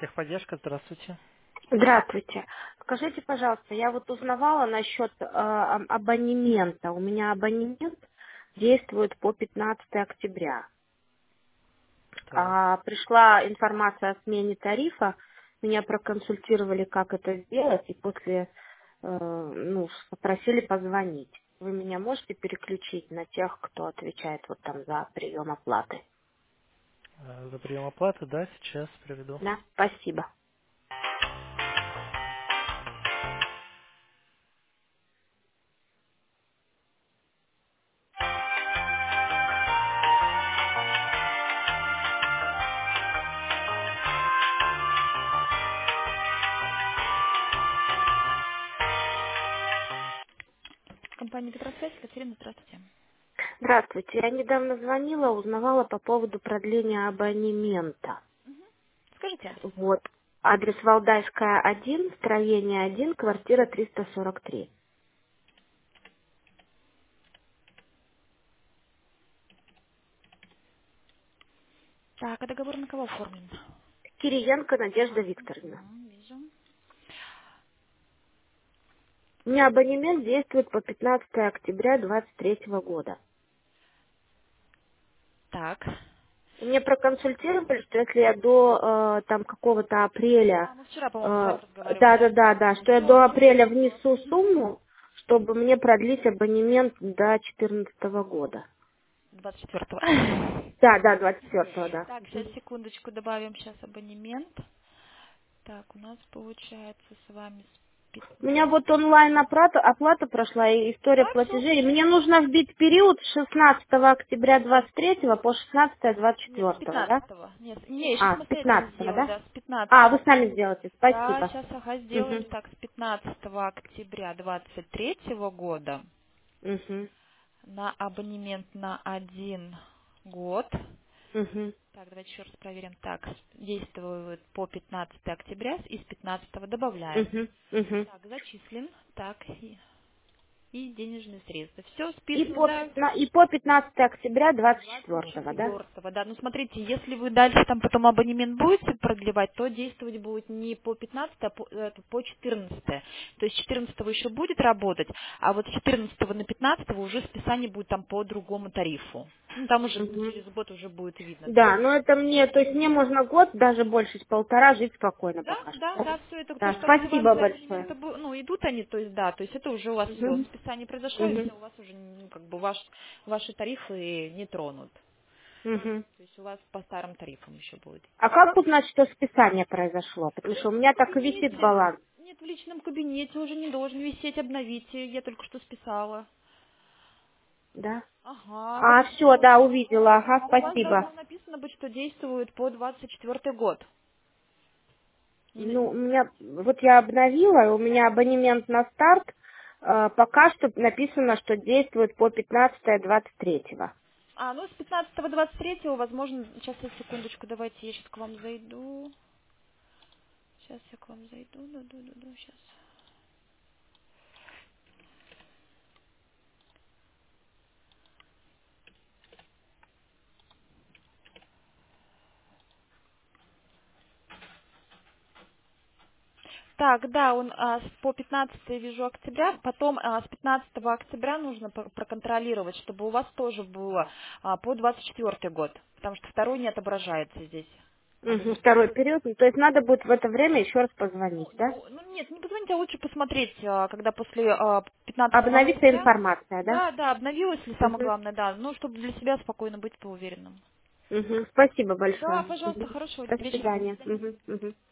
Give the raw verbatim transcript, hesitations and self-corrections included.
Техподдержка, здравствуйте. Здравствуйте. Скажите, пожалуйста, я вот узнавала насчет э, а- абонемента. У меня абонемент действует по пятнадцатое октября. Так, А пришла информация о смене тарифа. Меня проконсультировали, как это сделать, и после э, ну, попросили позвонить. Вы меня можете переключить на тех, кто отвечает вот там за прием оплаты? э, за прием оплаты, да, сейчас приведу. Да, спасибо. Компания Петросвязь, Катерина, здравствуйте. Здравствуйте. Я недавно звонила, узнавала по поводу продления абонемента. Скажите адрес. Вот. Адрес Валдайская, один, строение один, квартира триста сорок три. Так, а договор на кого оформлен? Кириенко Надежда Викторовна. Мгм, вижу. У меня абонемент действует по пятнадцатое октября двадцать третьего года. Так. Мне проконсультировали, что если я до э, там какого-то апреля, А, мы вчера, по-моему, с э, вами разговаривали, да, да? да, да, да, что я Все, до все, апреля все. внесу сумму, чтобы мне продлить абонемент до четырнадцатого года. двадцать четвёртого. Да, да, двадцать четвёртого, да. Так, сейчас, секундочку, добавим сейчас абонемент. Так, у нас получается с вами с У меня пятнадцатого. вот онлайн оплата, оплата прошла и история Да, все, платежей. И все. мне нужно вбить период с шестнадцатого октября двадцать третьего по шестнадцатое двадцать Нет, с четвёртого, да? пятнадцатого. Нет, не, еще А, с самостоятельно пятнадцатого, сделать, да? да, с А, вы пятнадцатого. сами сделаете, Да, спасибо. сейчас, ага, сделаем Угу, так, с пятнадцатого октября двадцать третьего года угу, на абонемент на один год. угу, Так, давайте еще раз проверим. Так, действует по пятнадцатого октября и с пятнадцатого добавляем. угу, угу. Так, зачислен. Так, и, и денежные средства. Все И списано, по, да, пятна- и по пятнадцатое октября двадцать двадцать четвёртого, да? четвёртого, да. Ну, смотрите, если вы дальше там потом абонемент будете продлевать, то действовать будет не по пятнадцатое, а по, это, по четырнадцатое. То есть четырнадцатого еще будет работать, а вот с четырнадцатого на пятнадцатое уже списание будет там по другому тарифу. Ну, там уже ну, Угу. через год уже будет видно. То Да, есть, но это мне, то есть мне можно год, даже больше, с полтора жить спокойно да, пока да, что. да, все это, то, Да, что они вам спасибо за большое. абонемента, бу- ну, идут они, то есть, да, то есть это уже у вас все, Угу, списание произошло, и угу, все, у вас уже, ну, как бы, ваш, ваши тарифы не тронут. угу. То есть у вас по старым тарифам еще будет А идти. как узнать, что списание произошло? Потому Нет, что у в меня так и висит кабинете. баланс. Нет, в личном кабинете уже не должен висеть, обновите. Я только что списала. Да? Ага, А, потому все, что да, увидела. Ага, ага, у вас спасибо. должно написано быть, что действует по двадцать четвёртый год. Не на- Ну, у меня, вот я обновила, и у меня абонемент на старт, э, пока что написано, что действует по пятнадцатое двадцать третьего. А, ну с пятнадцатого двадцать третьего, возможно, сейчас я секундочку, давайте я сейчас к вам зайду. Сейчас я к вам зайду, да, да, да, да, сейчас. Так, да, он а, с- по пятнадцатое вижу октября, потом а, с пятнадцатого октября нужно про- проконтролировать, чтобы у вас тоже было а, по двадцать четвёртый год, потому что второй не отображается здесь. Мгм, Абонемент. второй период. Ну, то есть надо будет в это время еще раз позвонить, да? Ну, ну, нет, не позвоните, а лучше посмотреть, а, когда после а, пятнадцатого Обновится октября, информация, да? да, да, обновилось ли самое Угу. главное, да, ну, чтобы для себя спокойно быть по уверенным. Угу. Спасибо Да, большое. пожалуйста, Мгм. хорошего До вечера. До свидания. свидания. Угу. Угу.